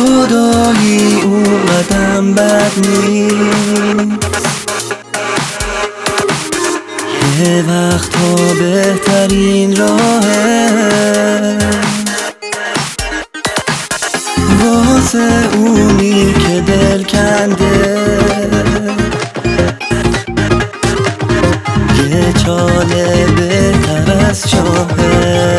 جدایی اونقدم بد نیست، یه وقتا بهترین راهه واسه اونی که دل کنده، یه چاله بهتر از شاهه.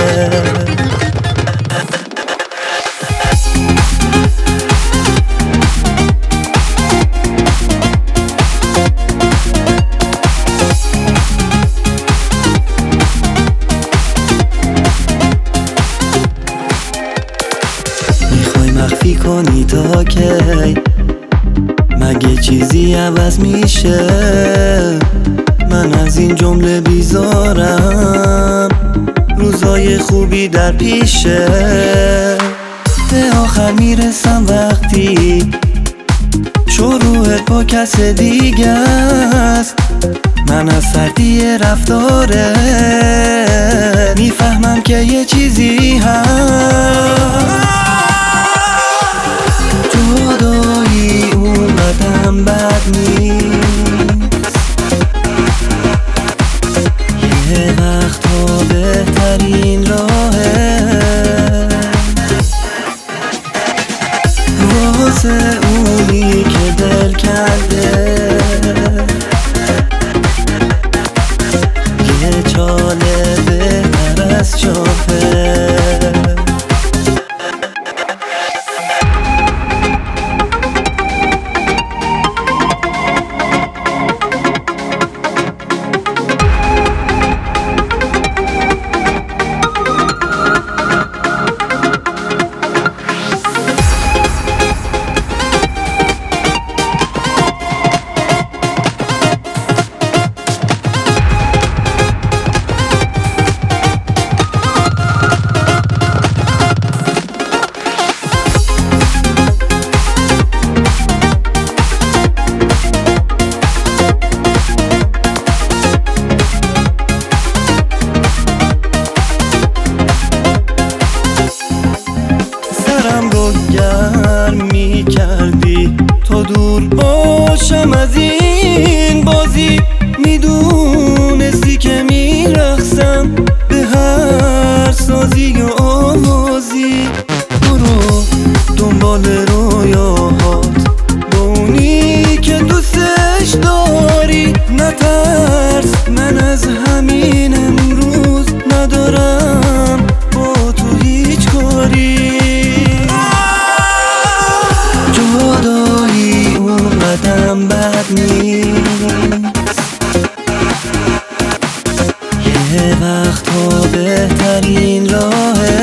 مخفی کنی تا کی؟ مگه چیزی عوض میشه؟ من از این جمله بیزارم، روزای خوبی در پیشه. به آخر میرسم وقتی شروعت با کس دیگه است. من از سردی رفتاره میفهمم که یه چیزی هست. جدایی اونقدم بد نیست، یه وقتا بهترین راهه واسه اونی که دل کرده، یه چاله بهتر از شاهه. گرم می کردی تا دور باشم از این بازی، میدونستی که میرقصم به هر سازی و آوازی. برو دنبال رویاهات با اونی که دوستش داری، نترس من از همین امروز ندارم با تو هیچ کاری. جدایی اونقدم بد نیست، یه وقتا بهترین راهه